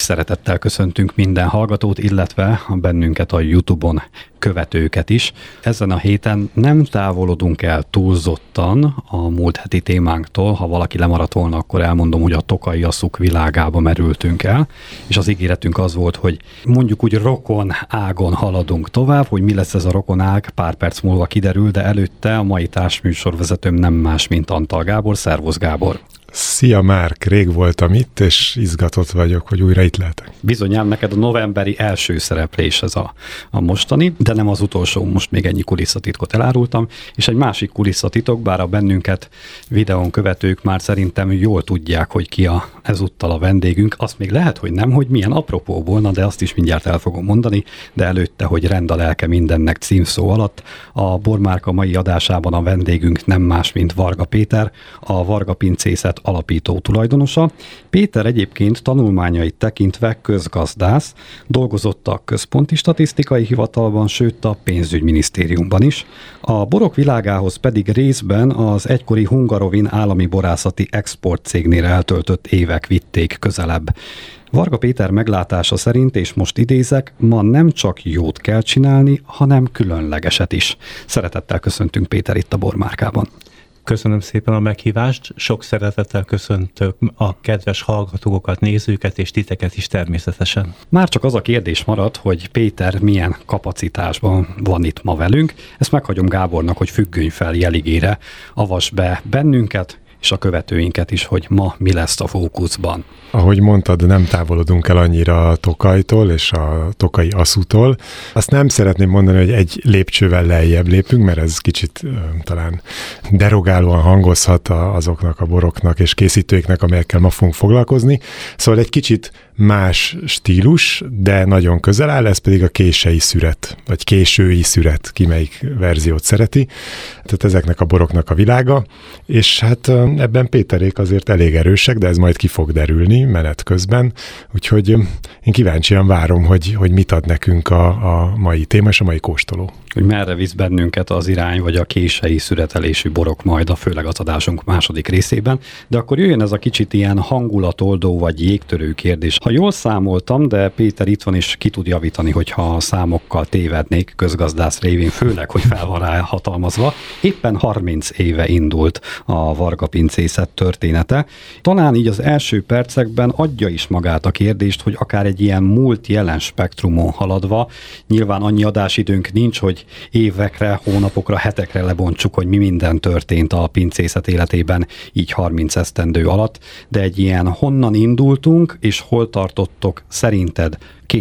Szeretettel köszöntünk minden hallgatót, illetve bennünket a YouTube-on követőket is. Ezen a héten nem távolodunk el túlzottan a múlt heti témánktól. Ha valaki lemaradt volna, akkor elmondom, hogy a tokaji asszuk világába merültünk el, és az ígéretünk az volt, hogy mondjuk úgy rokon ágon haladunk tovább, hogy mi lesz ez a rokon ág, pár perc múlva kiderül, de előtte a mai társműsorvezetőm nem más, mint Antal Gábor. Szervusz, Gábor! Szia Márk, rég voltam itt, és izgatott vagyok, hogy újra itt lehetek. Bizonyám neked a novemberi első szereplés ez a mostani, de nem az utolsó, most még ennyi kulisszatitkot elárultam, és egy másik kulisszatitok, bár a bennünket videón követők már szerintem jól tudják, hogy ki ezúttal a vendégünk, azt még lehet, hogy nem, hogy milyen apropó volna, de azt is mindjárt el fogom mondani, de előtte, hogy rend a lelke mindennek címszó alatt. A Bormárka mai adásában a vendégünk nem más, mint Varga Péter, a Varga Pincészet alapító tulajdonosa. Péter egyébként tanulmányait tekintve közgazdász, dolgozott a Központi Statisztikai Hivatalban, sőt a Pénzügyminisztériumban is. A borok világához pedig részben az egykori Hungarovin állami borászati export cégnél eltöltött évek vitték közelebb. Varga Péter meglátása szerint, és most idézek, ma nem csak jót kell csinálni, hanem különlegeset is. Szeretettel köszöntünk, Péter, itt a Bormárkában. Köszönöm szépen a meghívást, sok szeretettel köszöntök a kedves hallgatókat, nézőket és titeket is természetesen. Már csak az a kérdés maradt, hogy Péter milyen kapacitásban van itt ma velünk. Ezt meghagyom Gábornak, hogy függöny fel jeligére avass be bennünket és a követőinket is, hogy ma mi lesz a fókuszban. Ahogy mondtad, nem távolodunk el annyira a Tokajtól és a tokaji asszútól. Azt nem szeretném mondani, hogy egy lépcsővel lejjebb lépünk, mert ez kicsit talán derogálóan hangozhat azoknak a boroknak és készítőiknek, amelyekkel ma fogunk foglalkozni. Szóval egy kicsit más stílus, de nagyon közel áll, ez pedig a kései szüret, vagy késői szüret, ki melyik verziót szereti. Tehát ezeknek a boroknak a világa, és hát ebben Péterék azért elég erősek, de ez majd ki fog derülni menet közben, úgyhogy én kíváncsian várom, hogy mit ad nekünk a mai téma és a mai kóstoló. Hogy merre visz bennünket az irány, vagy a kései szüretelésű borok majd főleg az adásunk második részében, de akkor jöjjön ez a kicsit ilyen hangulatoldó vagy jégtörő kérdés. Ha jól számoltam, de Péter itt van és ki tud javítani, hogyha a számokkal tévednék, közgazdász révén, főleg, hogy fel van rá hatalmazva. Éppen 30 éve indult a Varga Pincészet története. Talán így az első percekben adja is magát a kérdést, hogy akár egy ilyen múlt-jelen spektrumon haladva, nyilván annyi adásidőnk nincs, hogy évekre, hónapokra, hetekre lebontsuk, hogy mi minden történt a pincészet életében így 30 esztendő alatt, de egy ilyen honnan indultunk, és hol tartottok szerinted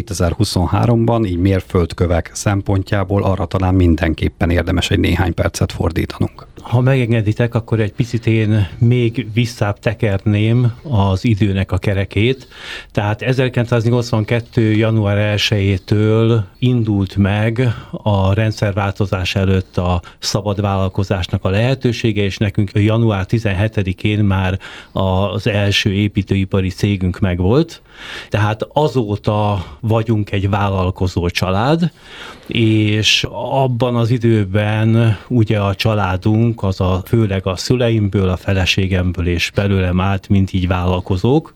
2023-ban, így mérföldkövek szempontjából arra talán mindenképpen érdemes egy néhány percet fordítanunk. Ha megengeditek, akkor egy picit én még visszább tekerném az időnek a kerekét. Tehát 1982. január 1-től indult meg a rendszerváltozás előtt a szabad vállalkozásnak a lehetősége, és nekünk január 17-én már az első építőipari cégünk megvolt. Tehát azóta vagyunk egy vállalkozó család, és abban az időben ugye a családunk az főleg a szüleimből, a feleségemből és belőlem állt, mint így vállalkozók,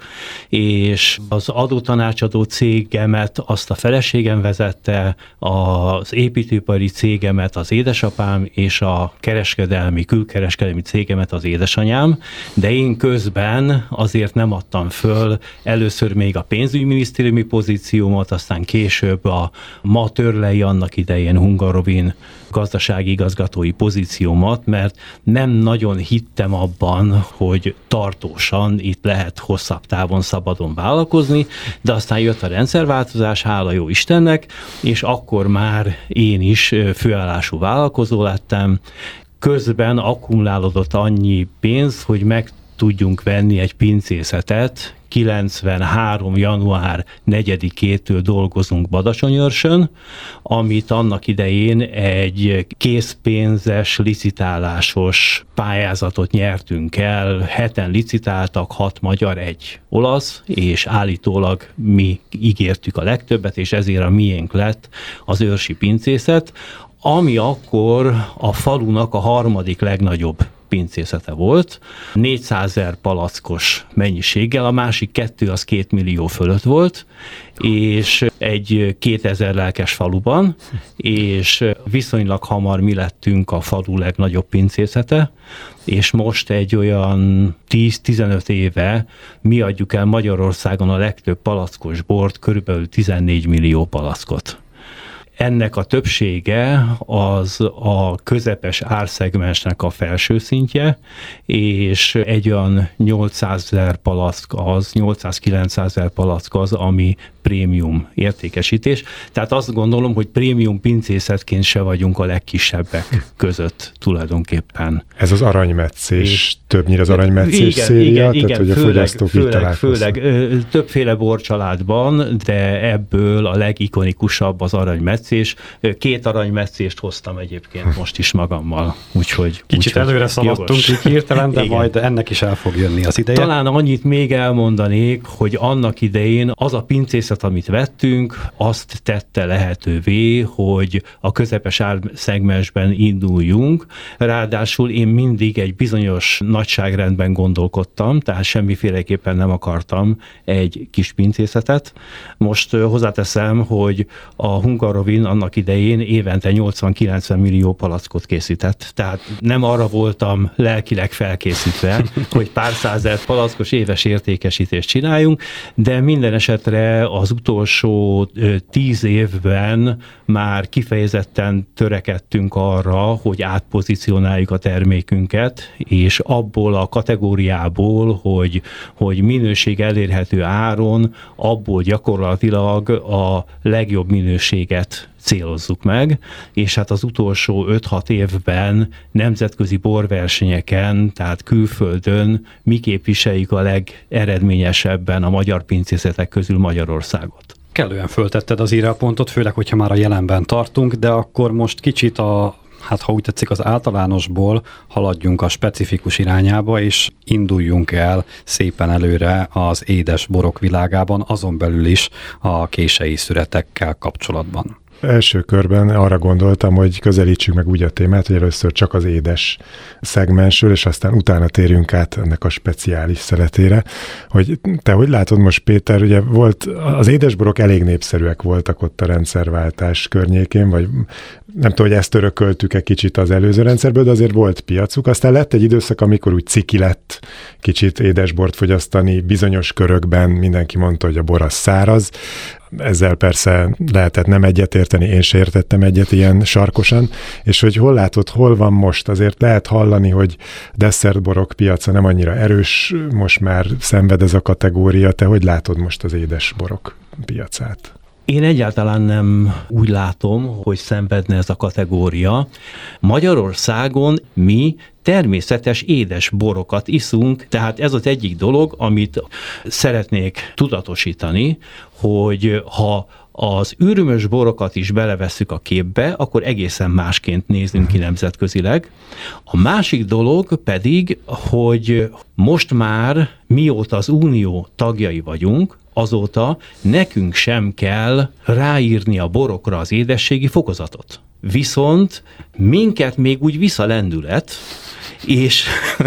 és az adótanácsadó cégemet azt a feleségem vezette, az építőipari cégemet az édesapám, és a külkereskedelmi cégemet az édesanyám, de én közben azért nem adtam föl először még a pénzügyminisztériumi pozíciómat, aztán később a ma Törlei annak idején Hungarovin gazdasági igazgatói pozíciómat, mert nem nagyon hittem abban, hogy tartósan itt lehet hosszabb távon szabadon vállalkozni, de aztán jött a rendszerváltozás, hála jó Istennek, és akkor már én is főállású vállalkozó lettem. Közben akkumulálódott annyi pénz, hogy meg tudjunk venni egy pincészetet. 93. január 4-től dolgozunk Badacsonyőrsön, amit annak idején egy készpénzes, licitálásos pályázatot nyertünk el. 7-en licitáltak, 6 magyar, 1 olasz, és állítólag mi ígértük a legtöbbet, és ezért a miénk lett az őrsi pincészet, ami akkor a falunak a harmadik legnagyobb pincészete volt, 400 000 palackos mennyiséggel, a másik 2 az 2 millió fölött volt, és egy 2000 lelkes faluban, és viszonylag hamar mi lettünk a falu legnagyobb pincészete, és most egy olyan 10-15 éve mi adjuk el Magyarországon a legtöbb palackos bort, körülbelül 14 millió palackot. Ennek a többsége az a közepes árszegmensnek a felső szintje, és egy olyan 800 000 palack az, 800-900 000 palack az, ami prémium értékesítés. Tehát azt gondolom, hogy prémium pincészetként se vagyunk a legkisebbek között tulajdonképpen. Ez az aranymetszés, többnyire az aranymetszés széria, tehát hogy a fogyasztók így találkoznak. Főleg többféle borcsaládban, de ebből a legikonikusabb az aranymetszés. 2 aranymetszést hoztam egyébként most is magammal. Kicsit előre szaladtunk így hirtelen, de majd ennek is el fog jönni az ideje. Talán annyit még elmondanék, hogy annak idején az a pincészet, amit vettünk, azt tette lehetővé, hogy a közepes árszegmensben induljunk. Ráadásul én mindig egy bizonyos nagyságrendben gondolkodtam, tehát semmiféleképpen nem akartam egy kis pincészetet. Most hozzáteszem, hogy a Hungaroring annak idején évente 80-90 millió palackot készített. Tehát nem arra voltam lelkileg felkészítve, hogy pár százezer palackos éves értékesítést csináljunk, de minden esetre az utolsó 10 évben már kifejezetten törekedtünk arra, hogy átpozícionáljuk a termékünket, és abból a kategóriából, hogy minőség elérhető áron, abból gyakorlatilag a legjobb minőséget célozzuk meg, és hát az utolsó 5-6 évben nemzetközi borversenyeken, tehát külföldön mi képviseljük a legeredményesebben a magyar pincészetek közül Magyarországot. Kellően föltetted az íráspontot, főleg, hogyha már a jelenben tartunk, de akkor most kicsit ha úgy tetszik, az általánosból haladjunk a specifikus irányába, és induljunk el szépen előre az édes borok világában, azon belül is a kései szüretekkel kapcsolatban. Első körben arra gondoltam, hogy közelítsük meg úgy a témát, hogy először csak az édes szegmensről, és aztán utána térjünk át ennek a speciális szeletére. Hogy te hogy látod most, Péter, ugye az édesborok elég népszerűek voltak ott a rendszerváltás környékén, vagy nem tudom, hogy ezt örököltük-e kicsit az előző rendszerből, de azért volt piacuk. Aztán lett egy időszak, amikor úgy ciki lett kicsit édesbort fogyasztani, bizonyos körökben mindenki mondta, hogy a bor az száraz. Ezzel persze lehetett nem egyetérteni, én se értettem egyet ilyen sarkosan, és hogy hol látod, hol van most, azért lehet hallani, hogy desszertborok piaca nem annyira erős, most már szenved ez a kategória, te hogy látod most az édesborok piacát? Én egyáltalán nem úgy látom, hogy szenvedne ez a kategória. Magyarországon mi természetes édes borokat iszunk, tehát ez az egyik dolog, amit szeretnék tudatosítani, hogy ha az ürömös borokat is belevesszük a képbe, akkor egészen másként nézünk ki nemzetközileg. A másik dolog pedig, hogy most már mióta az Unió tagjai vagyunk, azóta nekünk sem kell ráírni a borokra az édességi fokozatot. Viszont minket még úgy visz a lendület, és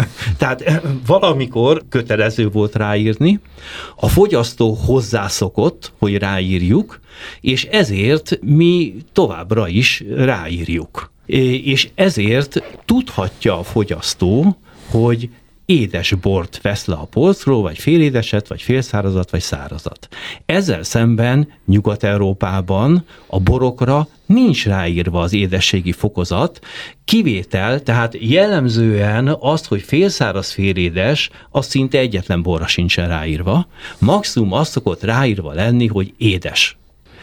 tehát valamikor kötelező volt ráírni, a fogyasztó hozzászokott, hogy ráírjuk, és ezért mi továbbra is ráírjuk. És ezért tudhatja a fogyasztó, hogy édes bort vesz le a polcról, vagy félédeset, vagy félszárazat, vagy szárazat. Ezzel szemben Nyugat-Európában a borokra nincs ráírva az édességi fokozat, kivétel, tehát jellemzően azt, hogy félszáraz, félédes, az szinte egyetlen borra sincsen ráírva. Maximum azt szokott ráírva lenni, hogy édes.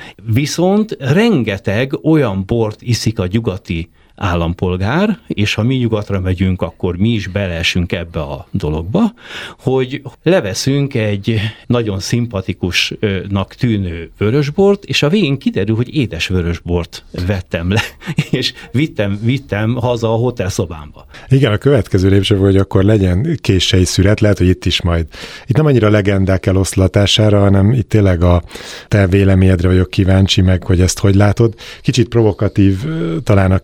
Viszont rengeteg olyan bort iszik a nyugati állampolgár, és ha mi nyugatra megyünk, akkor mi is beleesünk ebbe a dologba, hogy leveszünk egy nagyon szimpatikusnak tűnő vörösbort, és a végén kiderül, hogy édes vörösbort vettem le, és vittem haza a hotelszobámba. Igen, a következő lépcső, hogy akkor legyen kései szüret, lehet, hogy itt nem annyira legendák eloszlatására, hanem itt tényleg a te véleményedre vagyok kíváncsi meg, hogy ezt hogy látod. Kicsit provokatív talán a kérdés,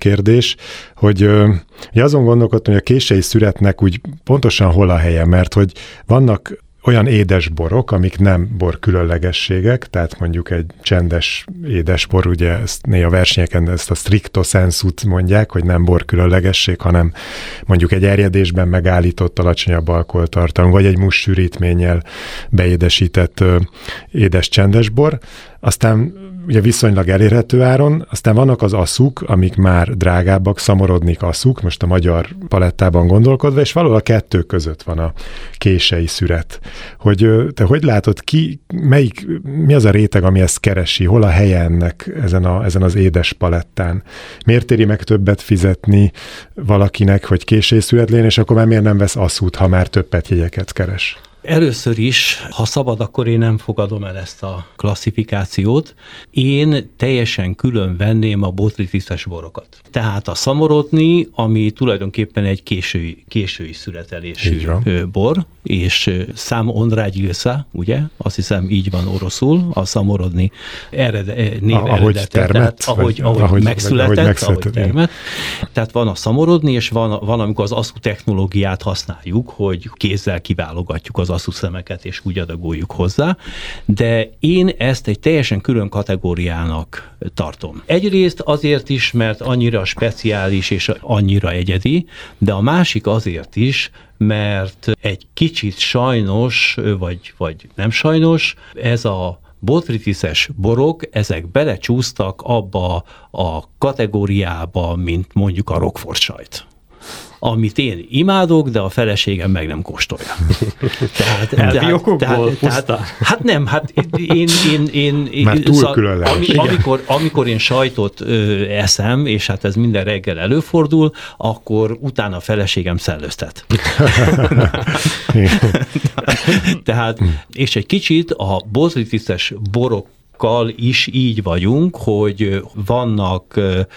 kérdés, hogy azon gondolkodtam, hogy a kései szüretnek úgy pontosan hol a helye, mert hogy vannak olyan édes borok, amik nem bor különlegességek, tehát mondjuk egy csendes édes bor, ugye ezt néha a versenyeken ezt a stricto sensut mondják, hogy nem bor különlegesség, hanem mondjuk egy erjedésben megállított alacsonyabb alkoholtartalom, vagy egy must sűrítménnyel beédesített édes csendes bor. Aztán ugye viszonylag elérhető áron, aztán vannak az asszuk, amik már drágábbak, szamorodnik asszuk, most a magyar palettában gondolkodva, és valahol a kettő között van a kései szüret. Hogy te hogy látod ki, mi az a réteg, ami ezt keresi, hol a helye ennek ezen az édes palettán? Miért éri meg többet fizetni valakinek, hogy kései szüret legyen, és akkor már miért nem vesz asszút, ha már több petjegyeket keres? Először is, ha szabad, akkor én nem fogadom el ezt a klasszifikációt. Én teljesen külön venném a botrytises borokat. Tehát a szamorodni, ami tulajdonképpen egy késői szüretelésű bor, és szám onrágyilsza, ugye? Azt hiszem így van oroszul, a szamorodni ahogy termett, ahogy megszületett, ahogy termett. Tehát van a szamorodni, és van amikor az asszú technológiát használjuk, hogy kézzel kiválogatjuk az asszúszemeket, és úgy adagoljuk hozzá, de én ezt egy teljesen külön kategóriának tartom. Egyrészt azért is, mert annyira speciális és annyira egyedi, de a másik azért is, mert egy kicsit sajnos, vagy nem sajnos, ez a botrytises borok, ezek belecsúsztak abba a kategóriába, mint mondjuk a Roquefort sajt, amit én imádok, de a feleségem meg nem kóstolja. Hát nem, én már túl különleges. Amikor én sajtot eszem, és hát ez minden reggel előfordul, akkor utána a feleségem szellőztet. Tehát, és egy kicsit a botrytises borok is így vagyunk, hogy vannak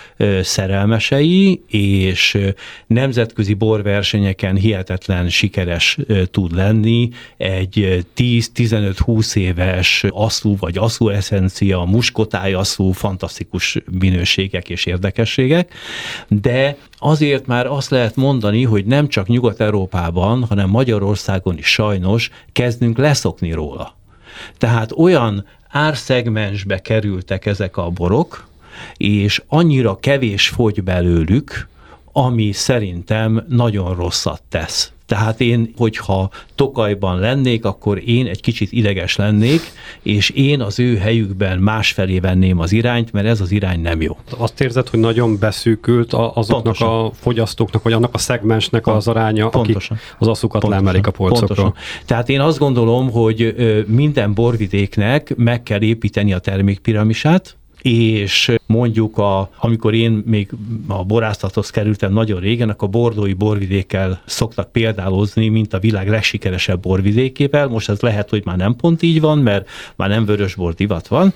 szerelmesei, és nemzetközi borversenyeken hihetetlen sikeres tud lenni egy 10-15-20 éves asszú vagy asszú eszencia, muskotály asszú, fantasztikus minőségek és érdekességek, de azért már azt lehet mondani, hogy nem csak Nyugat-Európában, hanem Magyarországon is sajnos kezdünk leszokni róla. Tehát olyan árszegmensbe kerültek ezek a borok, és annyira kevés fogy belőlük, ami szerintem nagyon rosszat tesz. Tehát én, hogyha Tokajban lennék, akkor én egy kicsit ideges lennék, és én az ő helyükben másfelé venném az irányt, mert ez az irány nem jó. Azt érzed, hogy nagyon beszűkült azoknak pontosan. A fogyasztóknak, vagy annak a szegmensnek az aránya, pontosan. Akik az asszukat leemelik a polcokról. Pontosan. Tehát én azt gondolom, hogy minden borvidéknek meg kell építeni a termékpiramisát, és mondjuk amikor én még a borászathoz kerültem nagyon régen, akkor a bordói borvidékkel szoktak példálozni, mint a világ legsikeresebb borvidékével. Most ez lehet, hogy már nem pont így van, mert már nem vörösbor divat van,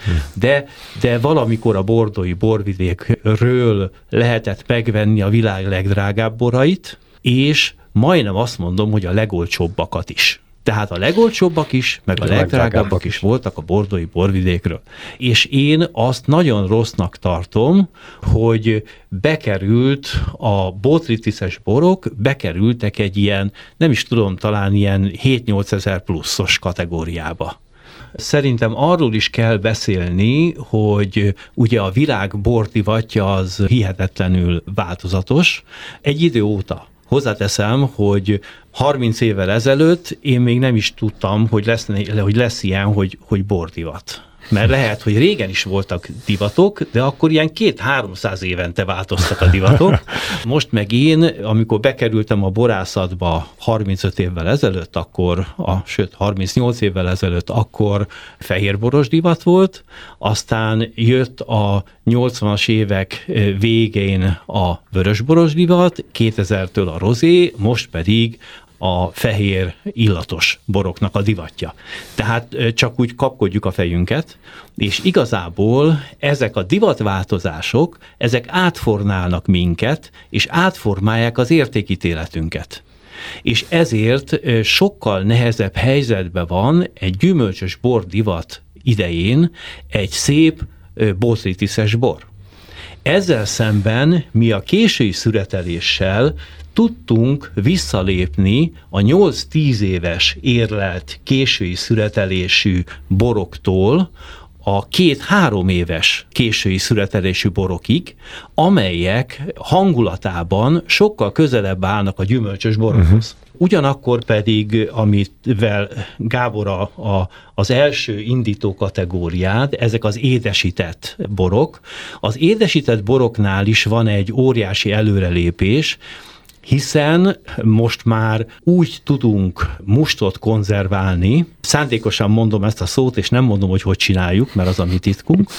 de valamikor a bordói borvidékről lehetett megvenni a világ legdrágább borait, és majdnem azt mondom, hogy a legolcsóbbakat is. Tehát a legolcsóbbak is, meg a legdrágábbak is voltak a bordói borvidékről. És én azt nagyon rossznak tartom, hogy bekerült a botrytises borok, bekerültek egy ilyen, nem is tudom, talán ilyen 7-8 ezer pluszos kategóriába. Szerintem arról is kell beszélni, hogy ugye a világ bordivatja az hihetetlenül változatos. Egy idő óta. Hozzáteszem, hogy 30 évvel ezelőtt én még nem is tudtam, hogy lesz ilyen, hogy bordivat. Mert lehet, hogy régen is voltak divatok, de akkor ilyen 200-300 évente változtak a divatok. Most meg én, amikor bekerültem a borászatba 35 évvel ezelőtt, sőt 38 évvel ezelőtt, akkor fehérboros divat volt, aztán jött a 80-as évek végén a vörösboros divat, 2000-től a rozé, most pedig a fehér illatos boroknak a divatja. Tehát csak úgy kapkodjuk a fejünket, és igazából ezek a divatváltozások, ezek átformálnak minket, és átformálják az értékítéletünket. És ezért sokkal nehezebb helyzetben van egy gyümölcsös bor divat idején egy szép botrytises bor. Ezzel szemben mi a késői szüreteléssel tudtunk visszalépni a 8-10 éves érlelt késői szüretelésű boroktól a 2-3 éves késői szüretelésű borokig, amelyek hangulatában sokkal közelebb állnak a gyümölcsös borokhoz. Ugyanakkor pedig, amivel Gábor az első indító kategóriád, ezek az édesített borok. Az édesített boroknál is van egy óriási előrelépés, hiszen most már úgy tudunk mustot konzerválni, szándékosan mondom ezt a szót, és nem mondom, hogy csináljuk, mert az a mi titkunk,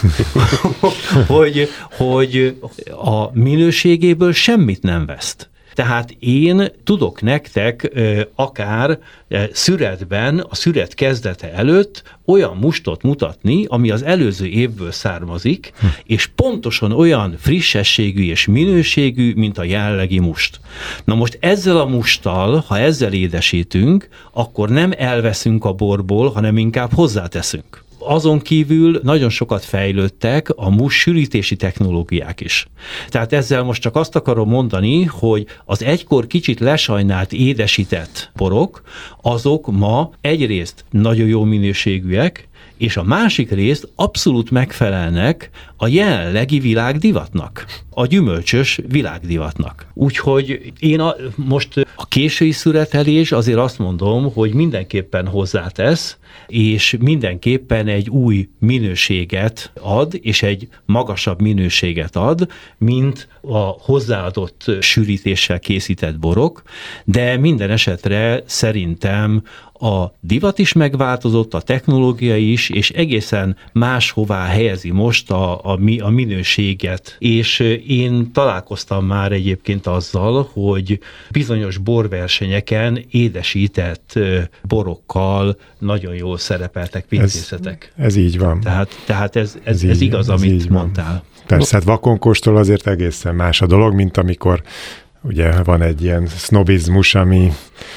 hogy a minőségéből semmit nem veszt. Tehát én tudok nektek akár szüretben, a szüret kezdete előtt olyan mustot mutatni, ami az előző évből származik, és pontosan olyan frissességű és minőségű, mint a jelenlegi must. Na most ezzel a musttal, ha ezzel édesítünk, akkor nem elveszünk a borból, hanem inkább hozzáteszünk. Azon kívül nagyon sokat fejlődtek a must sűrítési technológiák is. Tehát ezzel most csak azt akarom mondani, hogy az egykor kicsit lesajnált édesített borok, azok ma egyrészt nagyon jó minőségűek, és a másik részt abszolút megfelelnek a jelenlegi világdivatnak, a gyümölcsös világdivatnak. Úgyhogy én most a késői szüretelés azért azt mondom, hogy mindenképpen hozzátesz, és mindenképpen egy új minőséget ad, és egy magasabb minőséget ad, mint a hozzáadott sűrítéssel készített borok, de minden esetre szerintem a divat is megváltozott, a technológia is, és egészen máshová helyezi most a minőséget. És én találkoztam már egyébként azzal, hogy bizonyos borversenyeken édesített borokkal nagyon jól szerepeltek pincészetek. Ez így van. Tehát ez igaz, amit mondtál. Persze, hát vakonkóstól azért egészen más a dolog, mint amikor ugye van egy ilyen sznobizmus, ami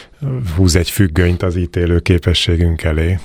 húz egy függönyt az ítélő képességünk elé.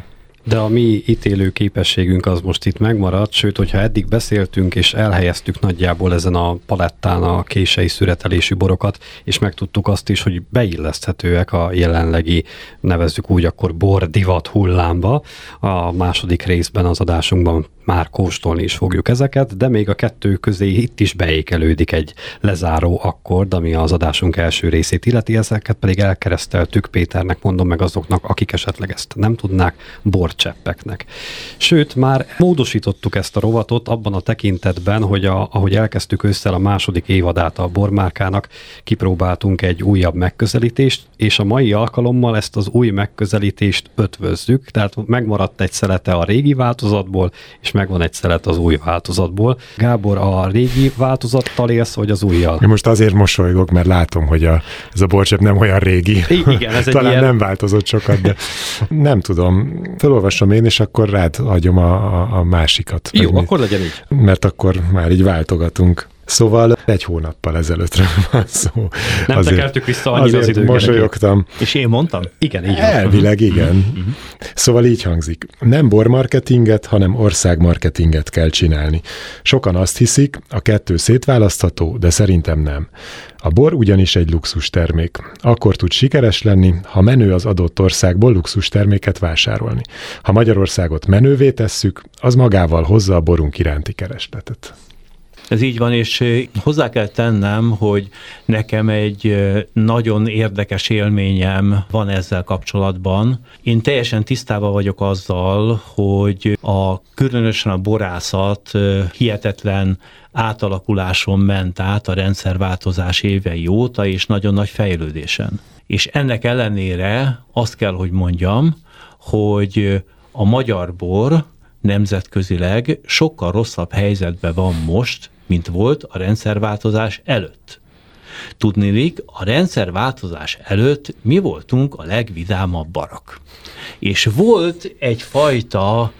De a mi ítélő képességünk az most itt megmaradt, sőt, hogyha eddig beszéltünk és elhelyeztük nagyjából ezen a palettán a késői szüretelésű borokat, és megtudtuk azt is, hogy beilleszthetőek a jelenlegi, nevezzük úgy akkor bordivat hullámba. A második részben az adásunkban már kóstolni is fogjuk ezeket, de még a kettő közé itt is beékelődik egy lezáró akkord, ami az adásunk első részét illeti, ezeket pedig elkereszteltük, Péternek mondom meg azoknak, akik esetleg ezt nem tudnák, borcseppeknek. Sőt, már módosítottuk ezt a rovatot abban a tekintetben, hogy ahogy elkezdtük ősszel a második évadát a bormárkának, kipróbáltunk egy újabb megközelítést, és a mai alkalommal ezt az új megközelítést ötvözzük, tehát megmaradt egy szelete a régi változatból, és megvan egy szelet az új változatból. Gábor, a régi változattal élsz, vagy az újjal? Én most azért mosolygok, mert látom, hogy ez a borcsepp nem olyan régi. Igen, ez talán ilyen... nem változott sokat, de nem tudom. Felolvasom én, és akkor rád adjom a másikat. Jó, akkor legyen így. Mert akkor már így váltogatunk. Szóval 1 hónappal ezelőttről van szó. Nem tekertük vissza annyira az időt. Mosolyogtam. És én mondtam? Igen, így elvileg igen. Szóval így hangzik. Nem bormarketinget, hanem országmarketinget kell csinálni. Sokan azt hiszik, a kettő szétválasztható, de szerintem nem. A bor ugyanis egy luxustermék. Akkor tud sikeres lenni, ha menő az adott országból luxusterméket vásárolni. Ha Magyarországot menővé tesszük, az magával hozza a borunk iránti keresletet. Ez így van, és hozzá kell tennem, hogy nekem egy nagyon érdekes élményem van ezzel kapcsolatban. Én teljesen tisztában vagyok azzal, hogy különösen a borászat hihetetlen átalakuláson ment át a rendszerváltozás évei óta, és nagyon nagy fejlődésen. És ennek ellenére azt kell, hogy mondjam, hogy a magyar bor nemzetközileg sokkal rosszabb helyzetben van most, mint volt a rendszerváltozás előtt. Tudniillik, a rendszerváltozás előtt mi voltunk a legvidámabbak. És volt egyfajta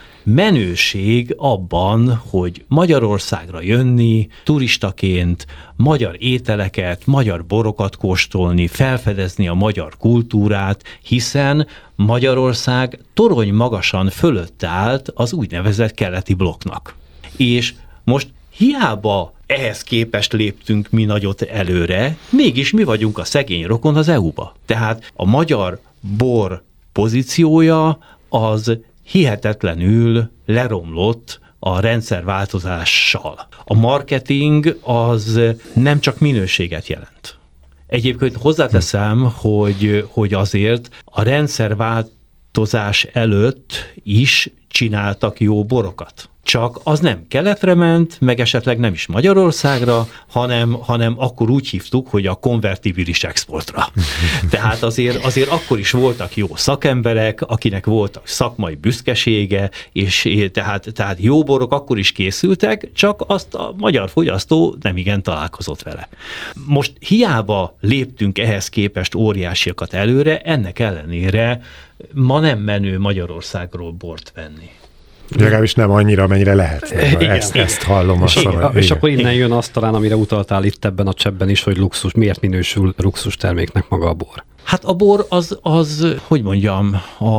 menőség abban, hogy Magyarországra jönni, turistaként, magyar ételeket, magyar borokat kóstolni, felfedezni a magyar kultúrát, hiszen Magyarország torony magasan fölött állt az úgynevezett keleti blokknak. És most hiába ehhez képest léptünk mi nagyot előre, mégis mi vagyunk a szegény rokon az EU-ba. Tehát a magyar bor pozíciója az hihetetlenül leromlott a rendszerváltozással. A marketing az nem csak minőséget jelent. Egyébként hozzáteszem, hogy azért a rendszerváltozás előtt is csináltak jó borokat. Csak az nem keletre ment, meg esetleg nem is Magyarországra, hanem akkor úgy hívtuk, hogy a konvertibilis exportra. Tehát azért akkor is voltak jó szakemberek, akinek voltak szakmai büszkesége, és tehát jó borok akkor is készültek, csak azt a magyar fogyasztó nem igen találkozott vele. Most hiába léptünk ehhez képest óriásiakat előre, ennek ellenére ma nem menő Magyarországról bort venni. Legalábbis nem annyira, amennyire lehet. Ezt hallom. És akkor innen jön azt talán, amire utaltál itt ebben a cseppben is, hogy luxus. Miért minősül luxus terméknek maga a bor? Hát a bor az, hogy mondjam,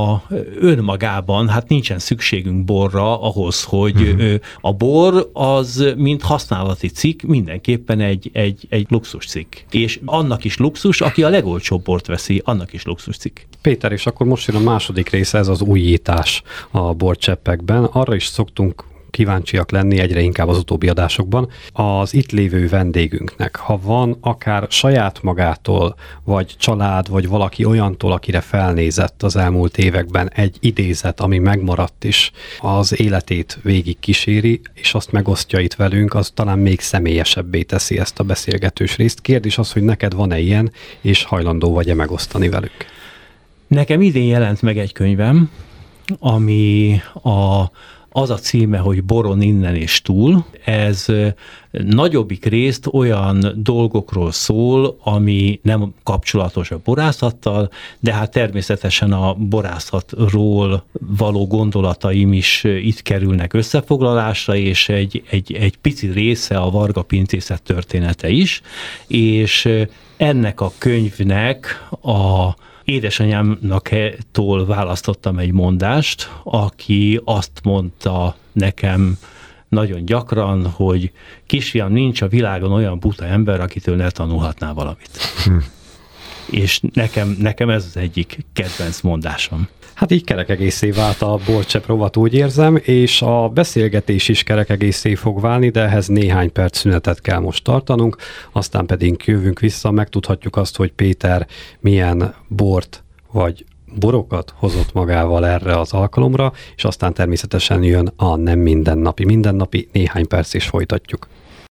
önmagában, hát nincsen szükségünk borra ahhoz, hogy a bor az, mint használati cikk, mindenképpen egy luxus cikk. És annak is luxus, aki a legolcsóbb bort veszi, annak is luxus cikk. Péter, és akkor most jön a második része, ez az újítás a borcseppekben. Arra is szoktunk kíváncsiak lenni egyre inkább az utóbbi adásokban. Az itt lévő vendégünknek, ha van akár saját magától, vagy család, vagy valaki olyantól, akire felnézett az elmúlt években egy idézet, ami megmaradt is, az életét végig kíséri, és azt megosztja itt velünk, az talán még személyesebbé teszi ezt a beszélgetős részt. Kérdés az, hogy neked van-e ilyen, és hajlandó vagy-e megosztani velük? Nekem idén jelent meg egy könyvem, ami az a címe, hogy Boron innen és túl. Ez nagyobbik részt olyan dolgokról szól, ami nem kapcsolatos a borászattal, de hát természetesen a borászatról való gondolataim is itt kerülnek összefoglalásra, és egy pici része a Varga pincészet története is, és ennek a könyvnek édesanyámtól választottam egy mondást, aki azt mondta nekem nagyon gyakran, hogy kisfiam, nincs a világon olyan buta ember, akitől ne tanulhatná valamit. És nekem ez az egyik kedvenc mondásom. Hát így kerekegészé vált a borcsepp rovat, úgy érzem, és a beszélgetés is kerekegészé fog válni, de ehhez néhány perc szünetet kell most tartanunk, aztán pedig jövünk vissza, megtudhatjuk azt, hogy Péter milyen bort vagy borokat hozott magával erre az alkalomra, és aztán természetesen jön a nem mindennapi, néhány perc és folytatjuk.